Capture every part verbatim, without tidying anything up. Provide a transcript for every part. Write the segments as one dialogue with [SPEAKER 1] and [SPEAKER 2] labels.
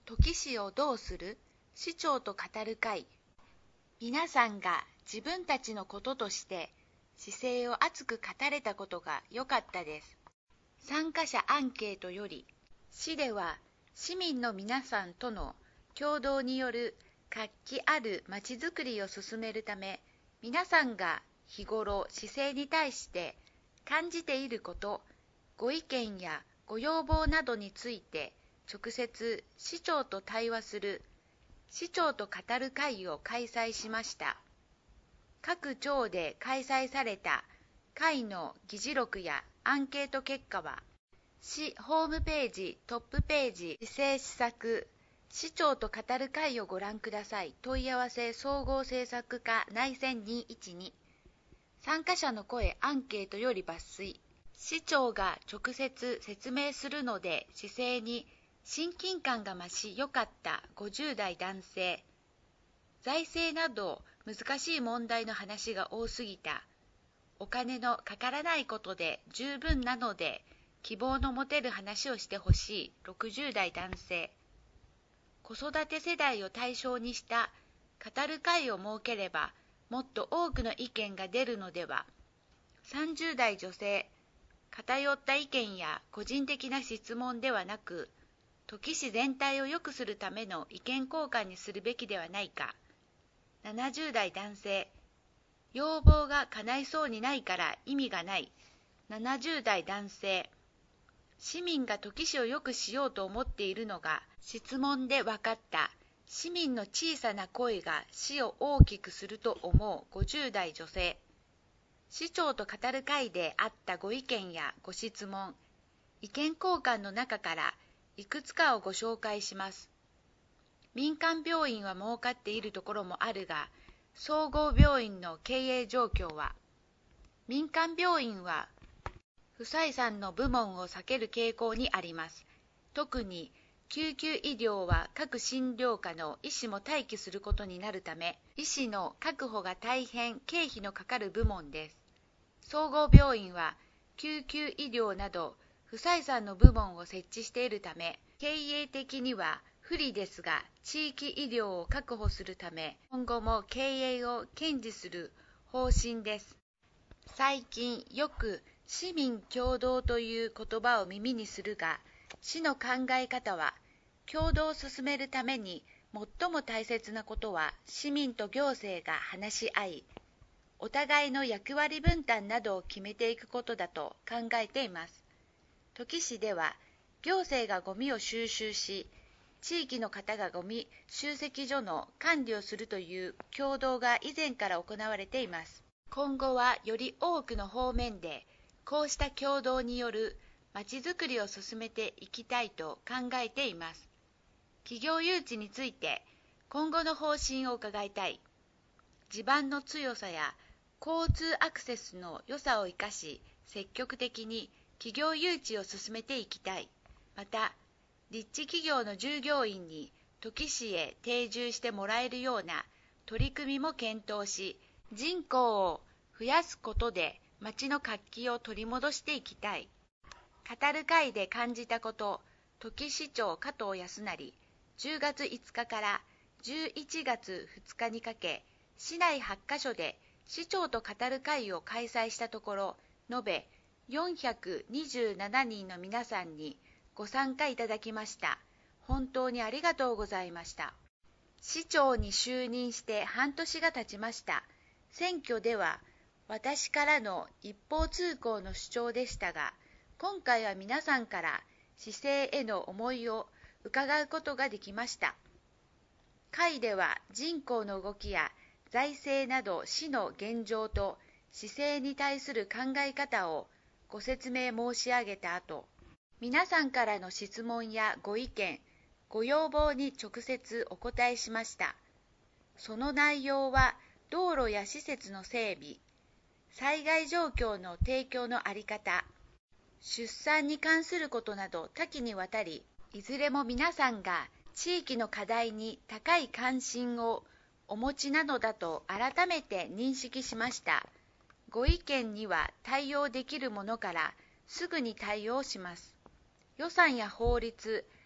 [SPEAKER 1] 土岐市をどうする？市長と語る会。皆さんが自分たちのこととして市政を熱く語れたことが良かったです。参加者アンケートより、市では市民の皆さんとの共同による活気あるまちづくりを進めるため、皆さんが日頃市政に対して感じていること、ご意見やご要望などについて直接市長と対話する市長と語る会を開催しました。各町で開催された会の議事録やアンケート結果は、市ホームページトップページ市政施策市長と語る会をご覧ください。問い合わせ総合政策課内線にいちに。参加者の声アンケートより抜粋。市長が直接説明するので市政に親近感が増し良かったごじゅう代男性。財政など難しい問題の話が多すぎた。お金のかからないことで十分なので希望の持てる話をしてほしいろくじゅう代男性。子育て世代を対象にした語る会を設ければもっと多くの意見が出るのでは。さんじゅう代女性。偏った意見や個人的な質問ではなく、土岐市全体を良くするための意見交換にするべきではないか。ななじゅう代男性。要望が叶いそうにないから意味がない。ななじゅう代男性。市民が土岐市を良くしようと思っているのが質問で分かった。市民の小さな声が市を大きくすると思う。ごじゅう代女性。市長と語る会であったご意見やご質問、意見交換の中からいくつかをご紹介します。民間病院は儲かっているところもあるが、総合病院の経営状況は、民間病院は不採算の部門を避ける傾向にあります。特に救急医療は各診療科の医師も待機することになるため、医師の確保が大変経費のかかる部門です。総合病院は救急医療など不採算の部門を設置しているため、経営的には不利ですが、地域医療を確保するため、今後も経営を堅持する方針です。最近よく市民共同という言葉を耳にするが、市の考え方は、共同を進めるために最も大切なことは市民と行政が話し合い、お互いの役割分担などを決めていくことだと考えています。土岐市では、行政がゴミを収集し、地域の方がゴミ集積所の管理をするという共同が以前から行われています。今後はより多くの方面で、こうした共同によるまちづくりを進めていきたいと考えています。企業誘致について今後の方針を伺いたい。地盤の強さや交通アクセスの良さを生かし、積極的に企業誘致を進めていきたい。また、立地企業の従業員に土岐市へ定住してもらえるような取り組みも検討し、人口を増やすことで町の活気を取り戻していきたい。語る会で感じたこと、土岐市長加藤康成、じゅうがついつかからじゅういちがつふつかにかけ、市内はちカ所で市長と語る会を開催したところ、延べよんひゃくにじゅうななにんの皆さんにご参加いただきました。本当にありがとうございました。市長に就任して半年が経ちました。選挙では私からの一方通行の主張でしたが、今回は皆さんから市政への思いを伺うことができました。会では人口の動きや財政など市の現状と市政に対する考え方をご説明申し上げた後、皆さんからの質問やご意見、ご要望に直接お答えしました。その内容は道路や施設の整備、災害状況の提供の在り方、出産に関することなど多岐にわたり、いずれも皆さんが地域の課題に高い関心をお持ちなのだと改めて認識しました。ご意見には対応できるものからすぐに対応します。予算や法律、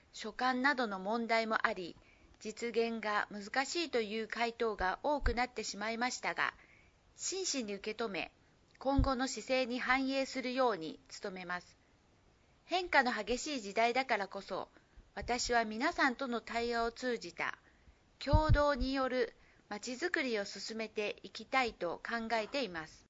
[SPEAKER 1] 所感などの問題もあり、実現が難しいという回答が多くなってしまいましたが、真摯に受け止め、今後の姿勢に反映するように努めます。変化の激しい時代だからこそ、私は皆さんとの対話を通じた共同によるまちづくりを進めていきたいと考えています。